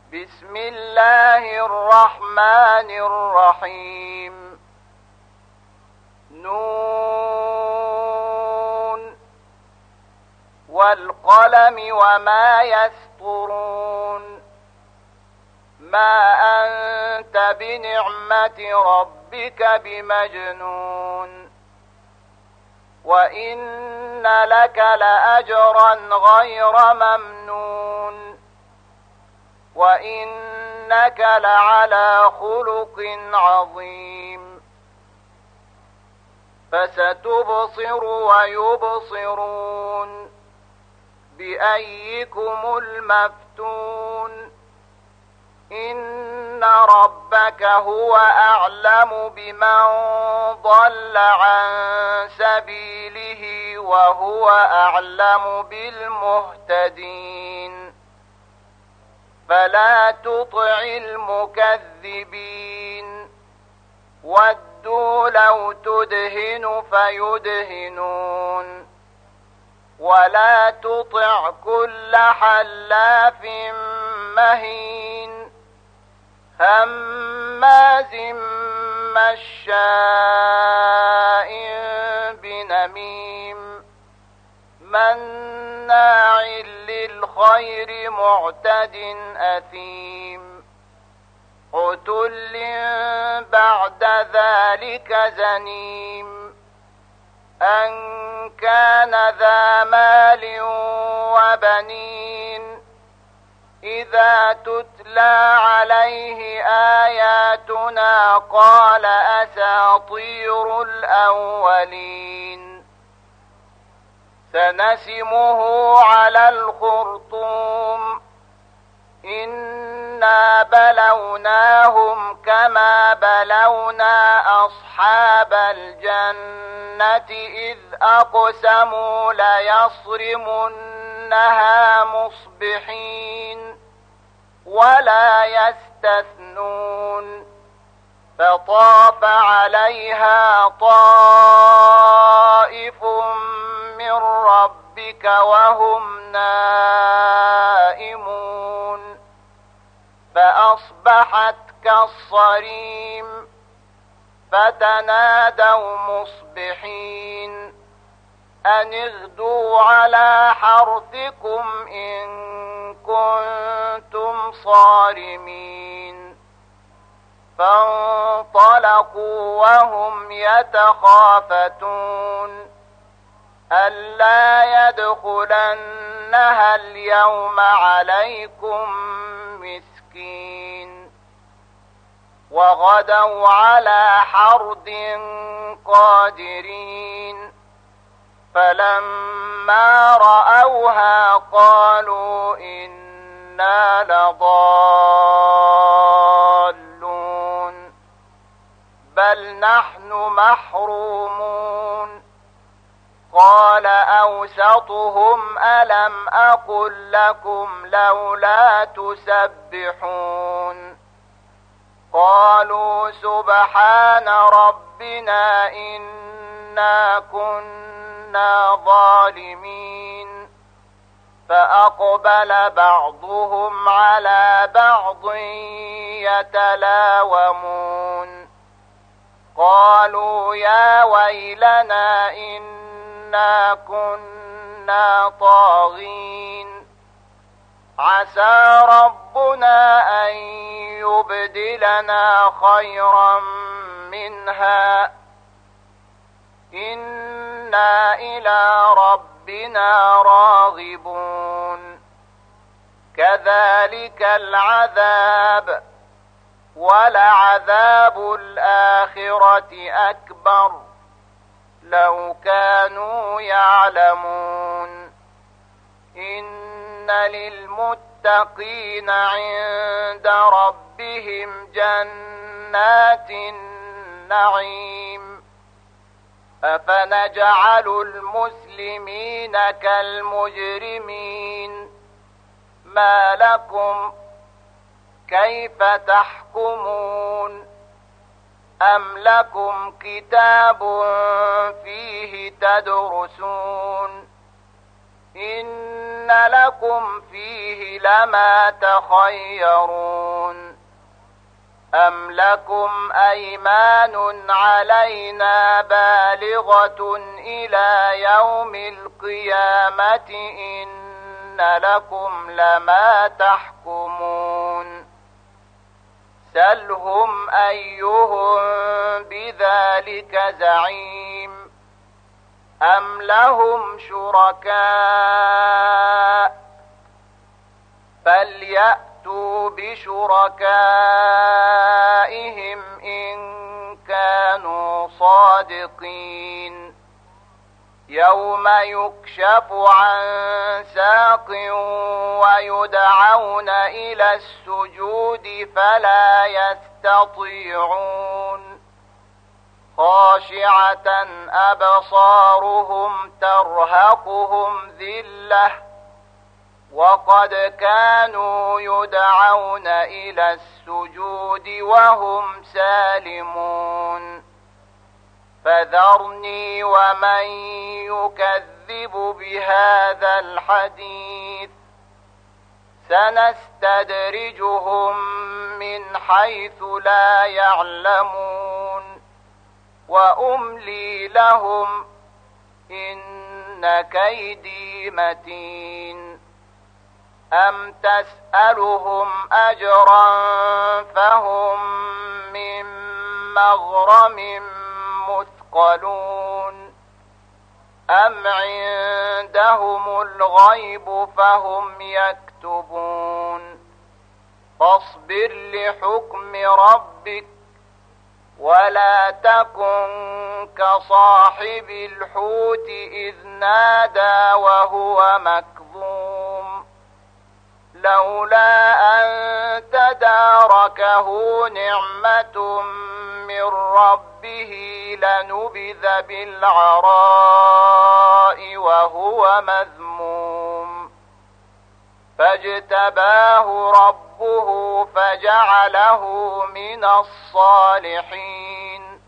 بسم الله الرحمن الرحيم نون والقلم وما يسطرون ما أنت بنعمة ربك بمجنون وإن لك لأجرا غير ممنون وإنك لعلى خلق عظيم فستبصر ويبصرون بأيكم المفتون إن ربك هو أعلم بمن ضل عن سبيله وهو أعلم بالمهتدين فلا تطع المكذبين ودوا لو تدهن فيدهنون ولا تطع كل حلاف مهين هماز مشاء بنميم مناع للخير معتد أثيم عتل بعد ذلك زنيم أن كان ذا مال وبنين إذا تتلى عليه آياتنا قال أساطير الأولين سنسمه على الخرطوم إنا بلوناهم كما بلونا أصحاب الجنة إذ أقسموا ليصرمنها مصبحين ولا يستثنون فطاف عليها طائف من ربك وهم نائمون فأصبحت كالصريم فتنادوا مصبحين أن اغدوا على حرثكم إن كنتم صارمين فانطلقوا وهم يتخافتون ألا يدخلنها اليوم عليكم مسكين وغدوا على حرد قادرين فلما رأوها قالوا إنا لضالون بل نحن محرومون قال أوسطهم ألم أقل لكم لولا تسبحون قالوا سبحان ربنا إنا كنا ظالمين فأقبل بعضهم على بعض يتلاومون قالوا يا ويلنا إنا كنا طاغين عسى ربنا أن يبدلنا خيرا منها إنا إلى ربنا راغبون كذلك العذاب ولعذاب الآخرة أكبر لو كانوا يعلمون إن للمتقين عند ربهم جنات النعيم أفنجعل المسلمين كالمجرمين ما لكم كيف تحكمون أم لكم كتاب فيه تدرسون إن لكم فيه لما تخيرون أم لكم أيمان علينا بالغة إلى يوم القيامة إن لكم لما تحكمون سلهم أيهم بذلك زعيم أم لهم شركاء فليأتوا بشركائهم إن كانوا صادقين يوم يكشف عن ساق ويدعون إلى السجود فلا يستطيعون خاشعة أبصارهم ترهقهم ذلة وقد كانوا يدعون إلى السجود وهم سالمون فذرني ومن يكذب بهذا الحديث سنستدرجهم من حيث لا يعلمون وأملي لهم إن كيدي متين أم تسألهم أجرا فهم من مغرم مثقلون أم عندهم الغيب فهم يكتبون فاصبر لحكم ربك ولا تكن كصاحب الحوت إذ نادى وهو مكظوم لولا أن تداركه نعمة من ربه لنبذ بالعراء وهو مذموم فاجتباه ربه فجعله من الصالحين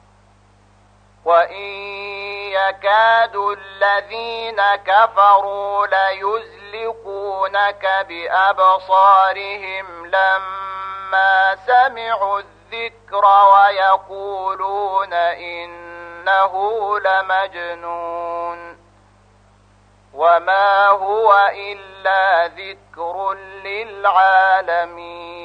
وإن يكاد الذين كفروا ليزلقونك بأبصارهم لما سمعوا الذكر ويقولون إنه لمجنون وما هو إلا ذكر للعالمين